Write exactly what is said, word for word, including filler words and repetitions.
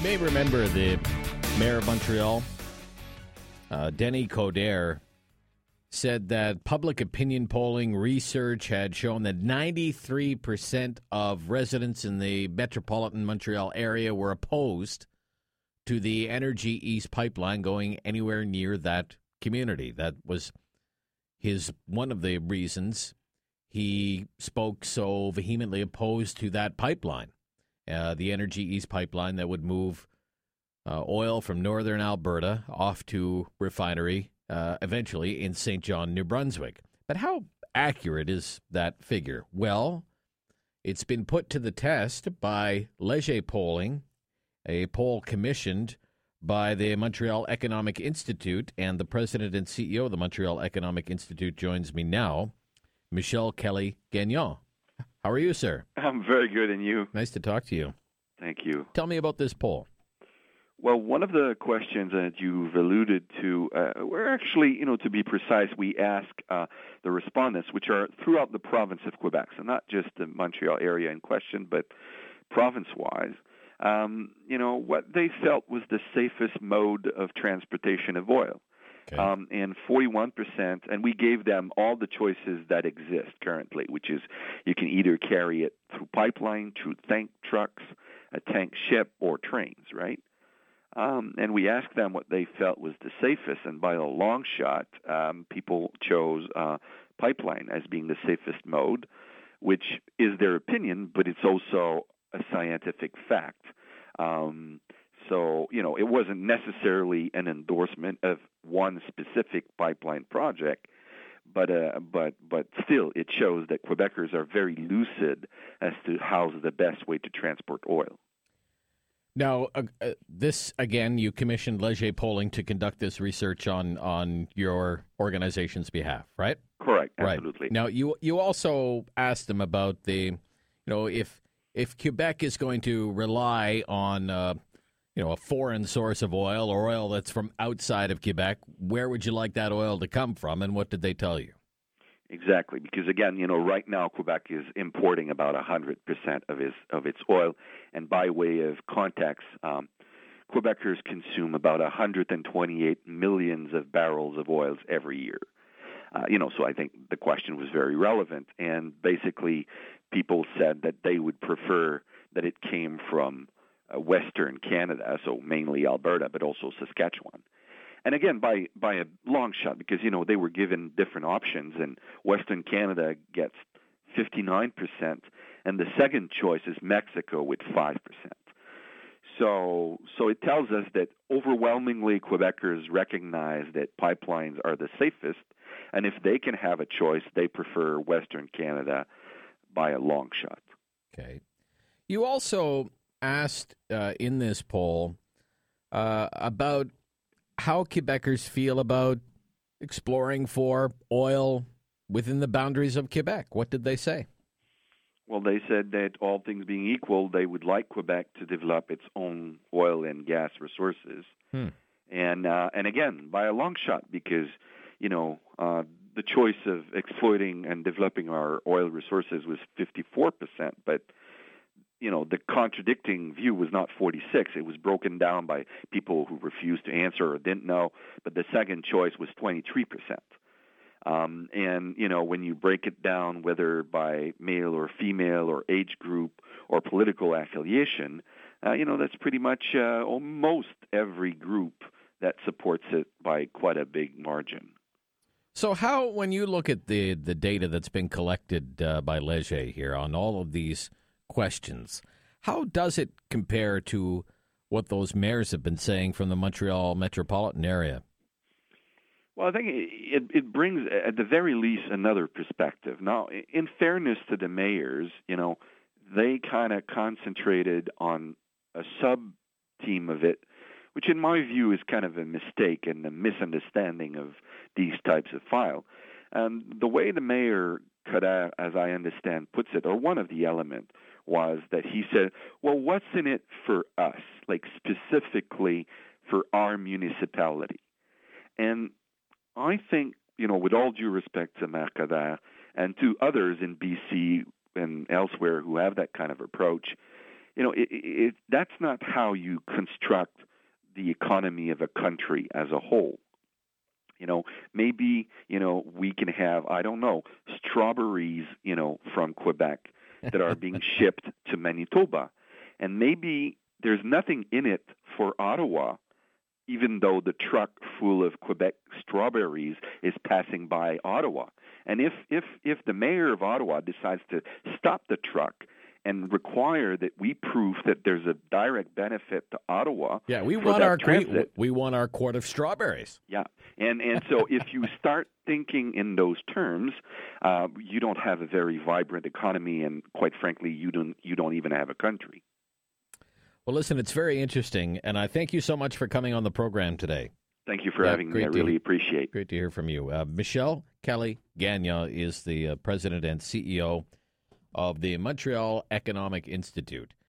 You may remember the mayor of Montreal, uh, Denis Coderre, said that public opinion polling research had shown that ninety-three percent of residents in the metropolitan Montreal area were opposed to the Energy East pipeline going anywhere near that community. That was his one of the reasons he spoke so vehemently opposed to that pipeline, uh, the Energy East pipeline that would move uh, oil from northern Alberta off to refinery uh, eventually in Saint John, New Brunswick. But how accurate is that figure? Well, it's been put to the test by Leger Polling, a poll commissioned by the Montreal Economic Institute, and the president and C E O of the Montreal Economic Institute joins me now, Michel Kelly-Gagnon. How are you, sir? I'm very good, and you? Nice to talk to you. Thank you. Tell me about this poll. Well, one of the questions that you've alluded to, uh, we're actually, you know, to be precise, we ask uh, the respondents, which are throughout the province of Quebec, so not just the Montreal area in question, but province-wise, um, you know, what they felt was the safest mode of transportation of oil. Okay. Um, and forty-one percent, and we gave them all the choices that exist currently, which is you can either carry it through pipeline, through tank trucks, a tank ship, or trains, right? Um, and we asked them what they felt was the safest, and by a long shot, um, people chose uh, pipeline as being the safest mode, which is their opinion, but it's also a scientific fact. Um, so, you know, it wasn't necessarily an endorsement of one specific pipeline project, but uh, but but still, it shows that Quebecers are very lucid as to how's the best way to transport oil. Now, uh, uh, this, again, you commissioned Leger Polling to conduct this research on, on your organization's behalf, right? Correct, right. Absolutely. Now, you you also asked them about the, you know, if if Quebec is going to rely on, uh, you know, a foreign source of oil or oil that's from outside of Quebec, where would you like that oil to come from, and what did they tell you? Exactly, because again, you know, right now Quebec is importing about one hundred percent of its of its oil, and by way of context, um, Quebecers consume about one hundred twenty-eight millions of barrels of oils every year. Uh, you know, so I think the question was very relevant, and basically, people said that they would prefer that it came from uh, Western Canada, so mainly Alberta, but also Saskatchewan. And again, by by a long shot, because, you know, they were given different options, and Western Canada gets fifty-nine percent, and the second choice is Mexico with five percent. So so it tells us that overwhelmingly Quebecers recognize that pipelines are the safest, and if they can have a choice, they prefer Western Canada by a long shot. Okay. You also asked uh, in this poll uh, about how Quebecers feel about exploring for oil within the boundaries of Quebec. What did they say? Well, they said that all things being equal, they would like Quebec to develop its own oil and gas resources. Hmm. And uh, and again, by a long shot, because, you know, uh, the choice of exploiting and developing our oil resources was fifty-four percent, but you know, the contradicting view was not forty-six. It was broken down by people who refused to answer or didn't know. But the second choice was twenty-three percent. Um, and, you know, when you break it down, whether by male or female or age group or political affiliation, uh, you know, that's pretty much uh, almost every group that supports it by quite a big margin. So how, when you look at the, the data that's been collected uh, by Leger here on all of these questions, how does it compare to what those mayors have been saying from the Montreal metropolitan area? Well, I think it, it brings, at the very least, another perspective. Now, in fairness to the mayors, you know, they kind of concentrated on a sub-team of it, which in my view is kind of a mistake and a misunderstanding of these types of file. And the way the mayor, Coderre, as I understand, puts it, or one of the elements, was that he said, well, what's in it for us, like specifically for our municipality? And I think, you know, with all due respect to Mayor Coderre and to others in B C and elsewhere who have that kind of approach, you know, it, it, that's not how you construct the economy of a country as a whole. You know, maybe, you know, we can have, I don't know, strawberries, you know, from Quebec that are being shipped to Manitoba. And maybe there's nothing in it for Ottawa, even though the truck full of Quebec strawberries is passing by Ottawa. And if, if, if the mayor of Ottawa decides to stop the truck and require that we prove that there's a direct benefit to Ottawa. Yeah, we want our transit, we, we want our quart of strawberries. Yeah, and and so if you start thinking in those terms, uh, you don't have a very vibrant economy, and quite frankly, you don't you don't even have a country. Well, listen, it's very interesting, and I thank you so much for coming on the program today. Thank you for yeah, having me. I really appreciate. Great to hear from you. Uh, Michelle Kelly Gagnon is the uh, president and C E O of the Montreal Economic Institute.